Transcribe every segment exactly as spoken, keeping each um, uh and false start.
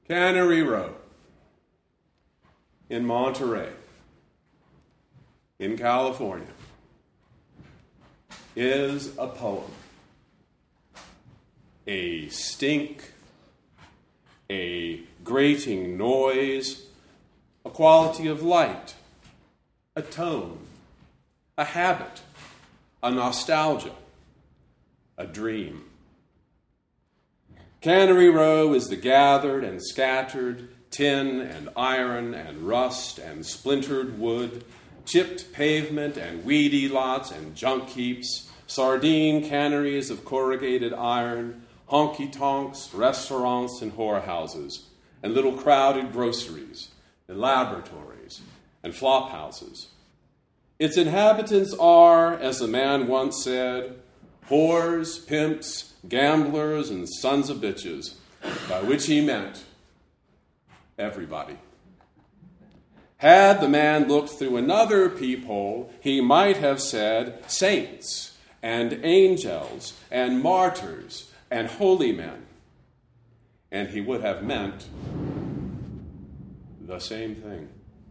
Cannery Row in Monterey, in California, is a poem. A stink, a grating noise, a quality of light, a tone, a habit, a nostalgia, a dream. Cannery Row is the gathered and scattered tin and iron and rust and splintered wood, chipped pavement and weedy lots and junk heaps, sardine canneries of corrugated iron, honky-tonks, restaurants and whorehouses, and little crowded groceries and laboratories and flop houses. Its inhabitants are, as the man once said, whores, pimps, gamblers, and sons of bitches, by which he meant everybody. Had the man looked through another peephole, he might have said saints and angels and martyrs and holy men. And he would have meant the same thing.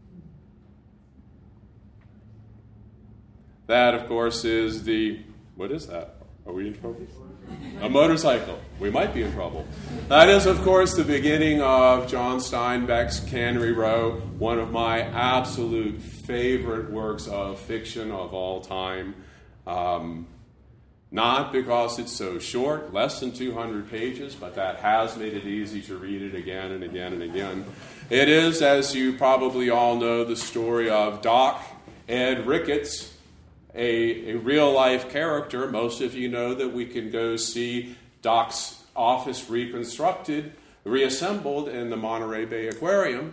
That, of course, is the, what is that? Are we in trouble? A motorcycle. We might be in trouble. That is, of course, the beginning of John Steinbeck's Cannery Row, one of my absolute favorite works of fiction of all time. Um, not because it's so short, less than two hundred pages, but that has made it easy to read it again and again and again. It is, as you probably all know, the story of Doc Ed Ricketts, A, a real-life character. Most of you know that we can go see Doc's office reconstructed, reassembled in the Monterey Bay Aquarium,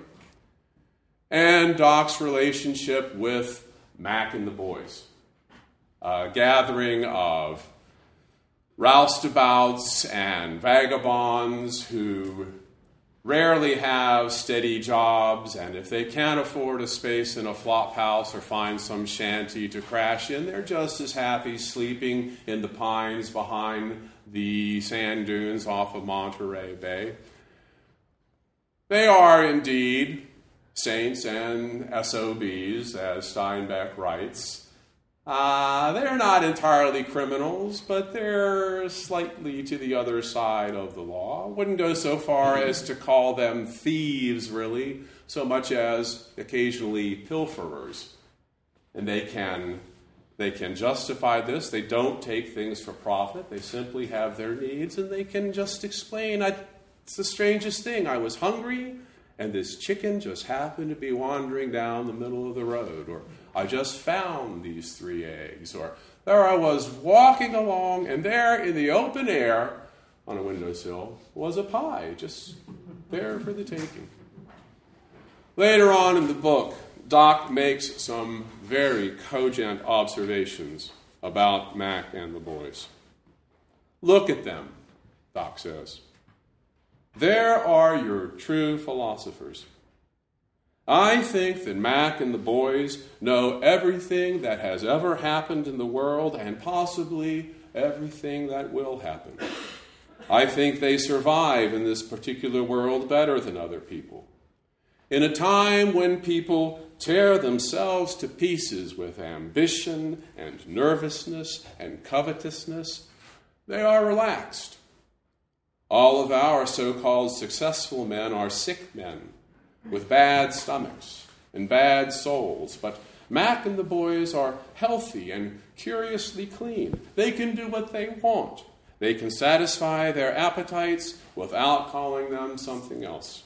and Doc's relationship with Mac and the boys. A gathering of roustabouts and vagabonds who rarely have steady jobs, and if they can't afford a space in a flop house or find some shanty to crash in, they're just as happy sleeping in the pines behind the sand dunes off of Monterey Bay. They are indeed saints and S O Bs, as Steinbeck writes. Uh, they're not entirely criminals, but they're slightly to the other side of the law. Wouldn't go so far as to call them thieves, really, so much as occasionally pilferers. And they can, they can justify this. They don't take things for profit. They simply have their needs, and they can just explain, I, it's the strangest thing. I was hungry, and this chicken just happened to be wandering down the middle of the road, or I just found these three eggs, or there I was walking along, and there in the open air on a windowsill was a pie, just there for the taking. Later on in the book, Doc makes some very cogent observations about Mac and the boys. Look at them, Doc says. There are your true philosophers. I think that Mac and the boys know everything that has ever happened in the world and possibly everything that will happen. I think they survive in this particular world better than other people. In a time when people tear themselves to pieces with ambition and nervousness and covetousness, they are relaxed. All of our so-called successful men are sick men with bad stomachs and bad souls, but Mac and the boys are healthy and curiously clean. They can do what they want. They can satisfy their appetites without calling them something else.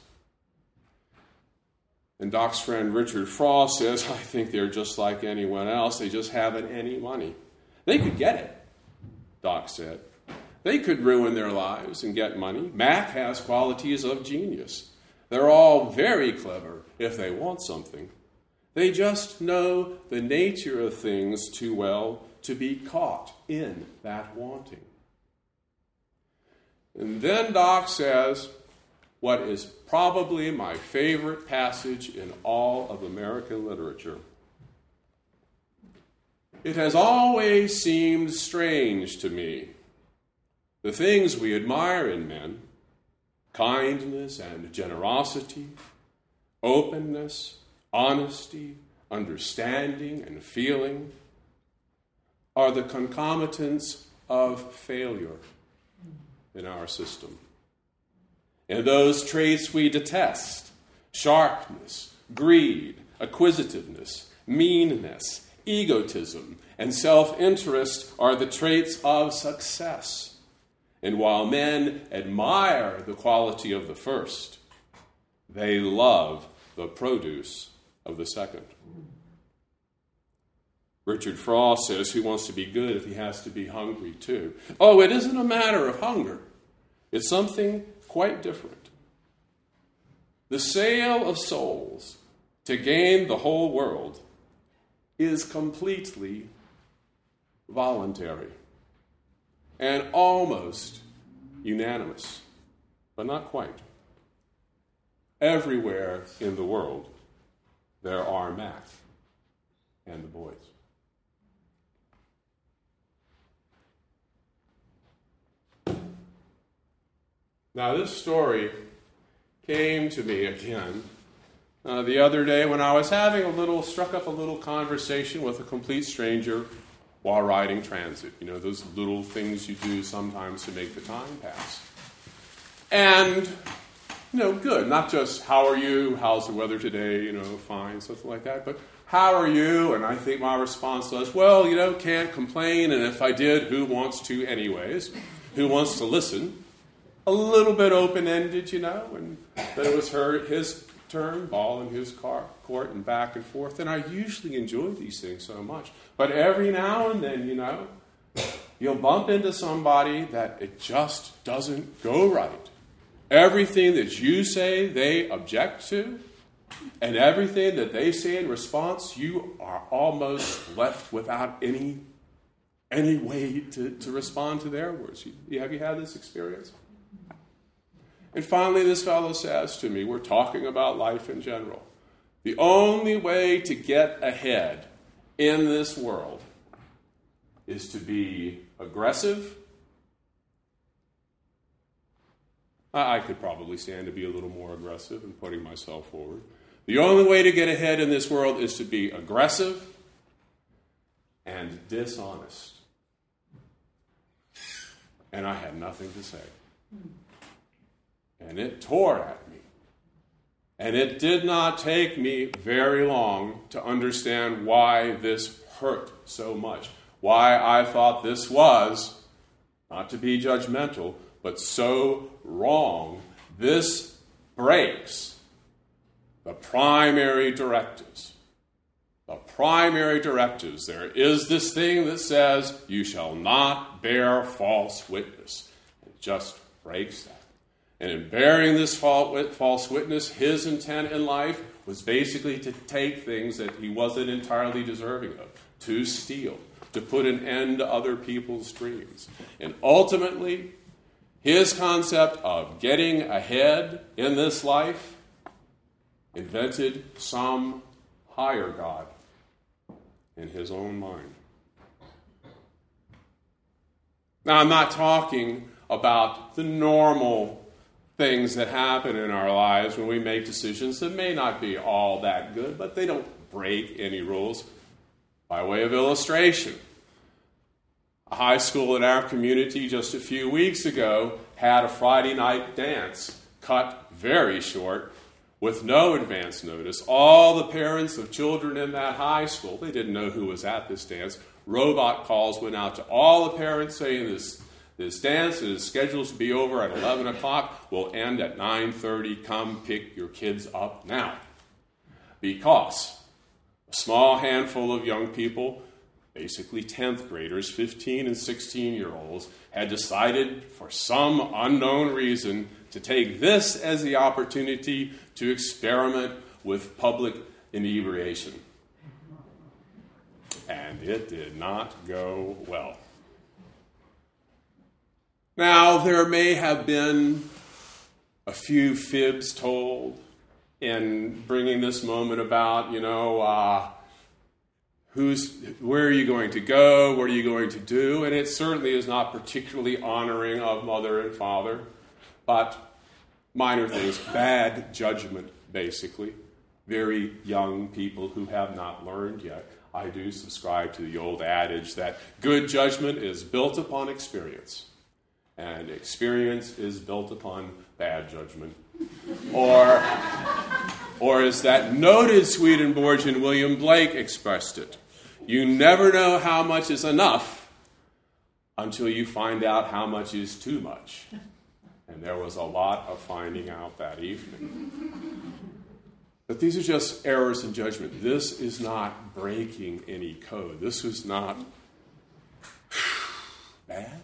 And Doc's friend Richard Frost says, I think they're just like anyone else. They just haven't any money. They could get it, Doc said. They could ruin their lives and get money. Mac has qualities of genius. They're all very clever if they want something. They just know the nature of things too well to be caught in that wanting. And then Doc says what is probably my favorite passage in all of American literature. It has always seemed strange to me, the things we admire in men, kindness and generosity, openness, honesty, understanding, and feeling are the concomitants of failure in our system. And those traits we detest, sharpness, greed, acquisitiveness, meanness, egotism, and self-interest are the traits of success. And while men admire the quality of the first, they love the produce of the second. Richard Frost says, who wants to be good if he has to be hungry too? Oh, it isn't a matter of hunger. It's something quite different. The sale of souls to gain the whole world is completely voluntary and almost unanimous, but not quite. Everywhere in the world, there are Mac and the boys. Now, this story came to me again uh, the other day when I was having a little, struck up a little conversation with a complete stranger while riding transit. You know, those little things you do sometimes to make the time pass. And, you know, good. Not just, how are you? How's the weather today? You know, fine, something like that. But, how are you? And I think my response was, well, you know, can't complain. And if I did, who wants to anyways? Who wants to listen? A little bit open-ended, you know, and then it was her, his turn, ball in his car, court, and back and forth. And I usually enjoy these things so much. But every now and then, you know, you'll bump into somebody that it just doesn't go right. Everything that you say, they object to, and everything that they say in response, you are almost left without any, any way to, to respond to their words. You, have you had this experience? And finally, this fellow says to me, we're talking about life in general. The only way to get ahead in this world is to be aggressive. I could probably stand to be a little more aggressive in putting myself forward. The only way to get ahead in this world is to be aggressive and dishonest. And I had nothing to say. And it tore at me. And it did not take me very long to understand why this hurt so much. Why I thought this was, not to be judgmental, but so wrong. This breaks the primary directives. The primary directives. There is this thing that says, you shall not bear false witness. It just breaks that. And in bearing this false witness, his intent in life was basically to take things that he wasn't entirely deserving of, to steal, to put an end to other people's dreams. And ultimately, his concept of getting ahead in this life invented some higher God in his own mind. Now, I'm not talking about the normal things that happen in our lives when we make decisions that may not be all that good, but they don't break any rules. By way of illustration, a high school in our community just a few weeks ago had a Friday night dance cut very short with no advance notice. All the parents of children in that high school, they didn't know who was at this dance. Robot calls went out to all the parents saying this This dance is scheduled to be over at eleven o'clock, will end at nine thirty. Come pick your kids up now. Because a small handful of young people, basically tenth graders, fifteen and sixteen-year-olds, had decided for some unknown reason to take this as the opportunity to experiment with public inebriation. And it did not go well. Now, there may have been a few fibs told in bringing this moment about, you know, uh, who's, where are you going to go, what are you going to do? And it certainly is not particularly honoring of mother and father. But minor things, bad judgment, basically. Very young people who have not learned yet. I do subscribe to the old adage that good judgment is built upon experience, and experience is built upon bad judgment. Or, or as that noted Swedenborgian William Blake expressed it, you never know how much is enough until you find out how much is too much. And there was a lot of finding out that evening. But these are just errors in judgment. This is not breaking any code. This is not bad.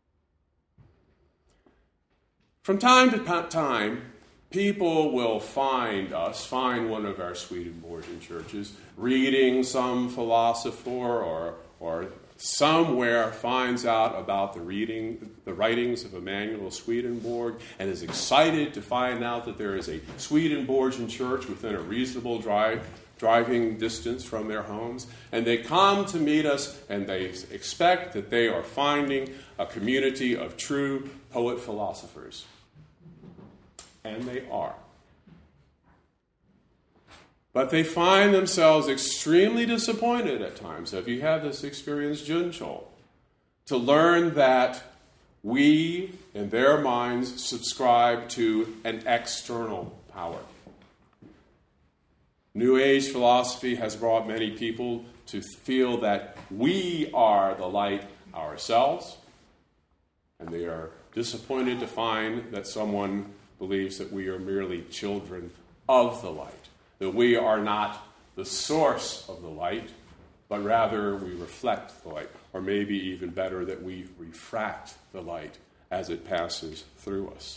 From time to time, people will find us, find one of our Swedenborgian churches, reading some philosopher or, or somewhere finds out about the reading, the writings of Emanuel Swedenborg, and is excited to find out that there is a Swedenborgian church within a reasonable drive, driving distance from their homes. And they come to meet us, and they expect that they are finding a community of true poet philosophers. And they are. But they find themselves extremely disappointed at times. Have you had this experience, Junchol? To learn that we, in their minds, subscribe to an external power. New Age philosophy has brought many people to feel that we are the light ourselves, and they are disappointed to find that someone believes that we are merely children of the light. That we are not the source of the light, but rather we reflect the light. Or maybe even better, that we refract the light as it passes through us.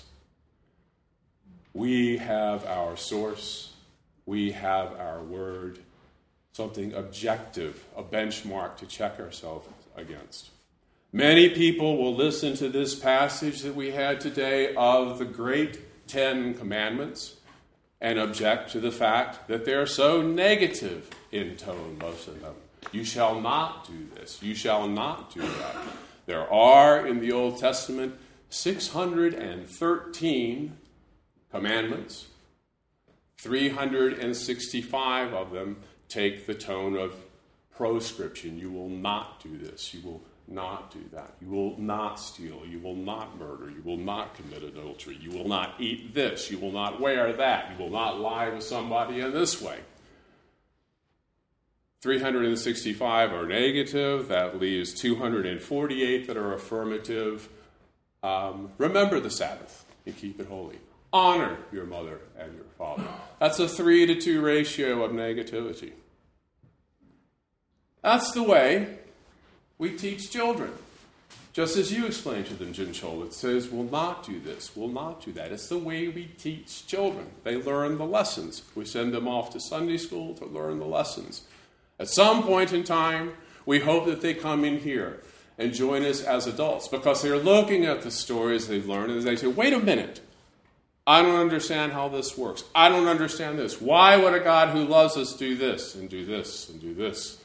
We have our source. We have our word. Something objective, a benchmark to check ourselves against. Many people will listen to this passage that we had today of the great Ten Commandments and object to the fact that they're so negative in tone, most of them. You shall not do this. You shall not do that. There are, in the Old Testament, six hundred thirteen commandments. three hundred sixty-five of them take the tone of proscription. You will not do this. You will not do that. You will not steal. You will not murder. You will not commit adultery. You will not eat this. You will not wear that. You will not lie to somebody in this way. three hundred sixty-five are negative. That leaves two hundred forty-eight that are affirmative. Um, remember the Sabbath and keep it holy. Honor your mother and your father. That's a three to two ratio of negativity. That's the way we teach children. Just as you explain to them, Junchol, it says, will not do this, will not do that. It's the way we teach children. They learn the lessons. We send them off to Sunday school to learn the lessons. At some point in time, we hope that they come in here and join us as adults because they're looking at the stories they've learned and they say, wait a minute, I don't understand how this works. I don't understand this. Why would a God who loves us do this and do this and do this?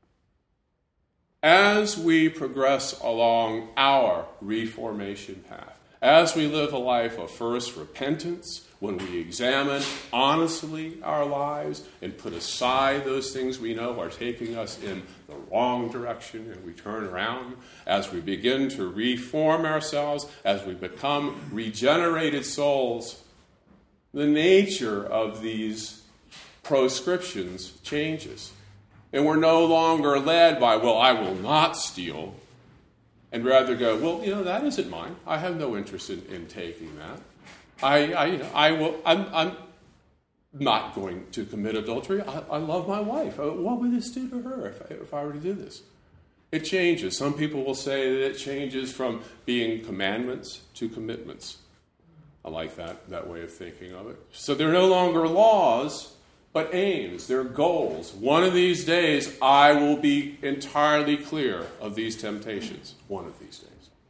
As we progress along our reformation path, as we live a life of first repentance, when we examine honestly our lives and put aside those things we know are taking us in the wrong direction and we turn around, as we begin to reform ourselves, as we become regenerated souls, the nature of these proscriptions changes. And we're no longer led by, well, I will not steal, and rather go, well, you know, that isn't mine. I have no interest in, in taking that. I, I, you know, I will. I'm, I'm not going to commit adultery. I, I love my wife. What would this do to her if I, if I were to do this? It changes. Some people will say that it changes from being commandments to commitments. I like that that way of thinking of it. So they're no longer laws, but aims, they're goals. One of these days, I will be entirely clear of these temptations. One of these days.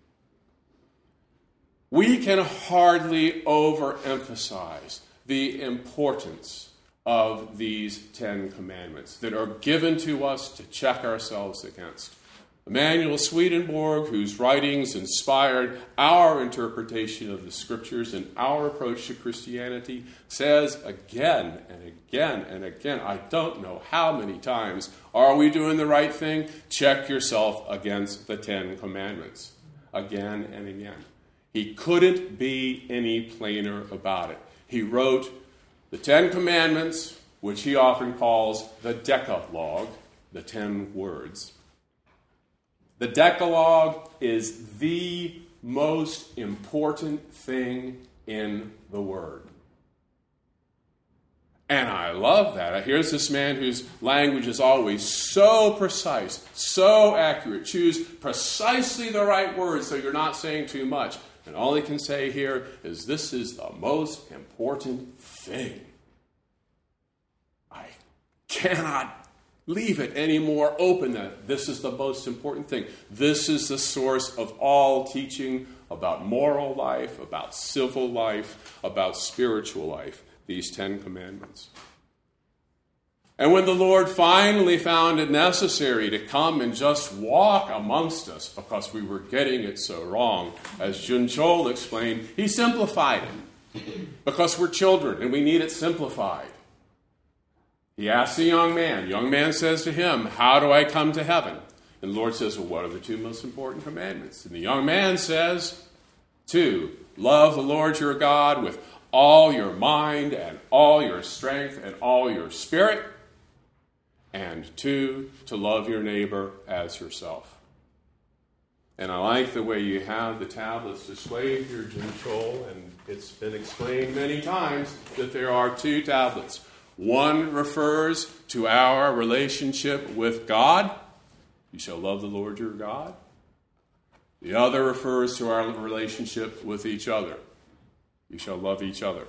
We can hardly overemphasize the importance of these Ten Commandments that are given to us to check ourselves against. Emanuel Swedenborg, whose writings inspired our interpretation of the Scriptures and our approach to Christianity, says again and again and again, I don't know how many times, are we doing the right thing? Check yourself against the Ten Commandments. Again and again. He couldn't be any plainer about it. He wrote the Ten Commandments, which he often calls the Decalogue, the Ten Words. The Decalogue is the most important thing in the Word. And I love that. Here's this man whose language is always so precise, so accurate. Choose precisely the right words so you're not saying too much. And all he can say here is, this is the most important thing. I cannot leave it any more open that this is the most important thing. This is the source of all teaching about moral life, about civil life, about spiritual life, these Ten Commandments. And when the Lord finally found it necessary to come and just walk amongst us because we were getting it so wrong, as Jun Chol explained, he simplified it because we're children and we need it simplified. He asks the young man. The young man says to him, how do I come to heaven? And the Lord says, well, what are the two most important commandments? And the young man says, two, love the Lord your God with all your mind and all your strength and all your spirit. And two, to love your neighbor as yourself. And I like the way you have the tablets displayed here, Jun Chol, and it's been explained many times that there are two tablets. One refers to our relationship with God. You shall love the Lord your God. The other refers to our relationship with each other. You shall love each other.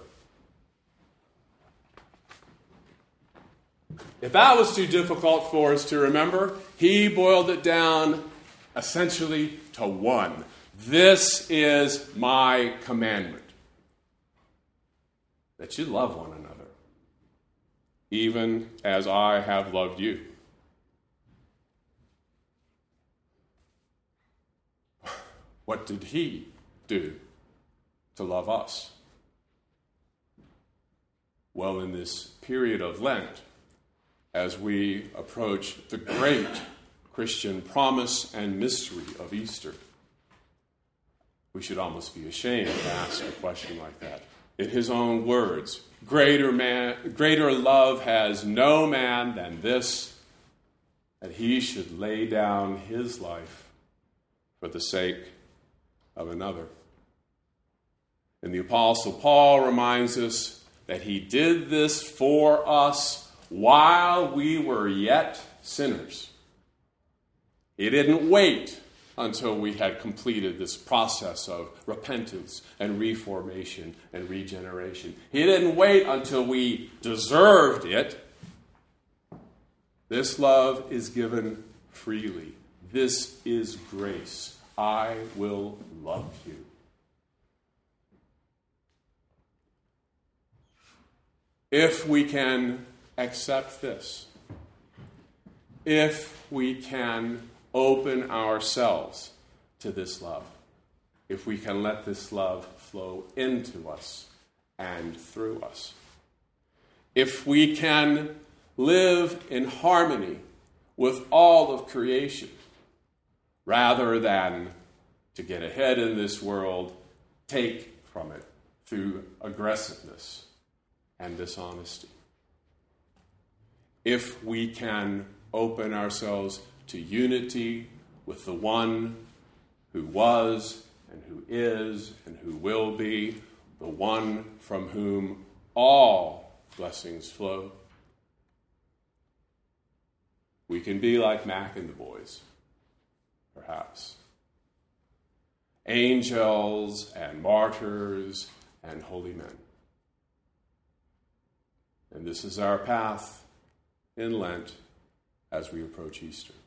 If that was too difficult for us to remember, he boiled it down essentially to one. This is my commandment, that you love one another, even as I have loved you. What did he do to love us? Well, in this period of Lent, as we approach the great Christian promise and mystery of Easter, we should almost be ashamed to ask a question like that. In his own words, greater man, greater love has no man than this, that he should lay down his life for the sake of another. And the Apostle Paul reminds us that he did this for us while we were yet sinners. He didn't wait until we had completed this process of repentance and reformation and regeneration. He didn't wait until we deserved it. This love is given freely. This is grace. I will love you. If we can accept this, if we can open ourselves to this love, if we can let this love flow into us and through us, if we can live in harmony with all of creation, rather than to get ahead in this world, take from it through aggressiveness and dishonesty. If we can open ourselves to unity with the one who was and who is and who will be, the one from whom all blessings flow, we can be like Mac and the boys, perhaps. Angels and martyrs and holy men. And this is our path in Lent as we approach Easter.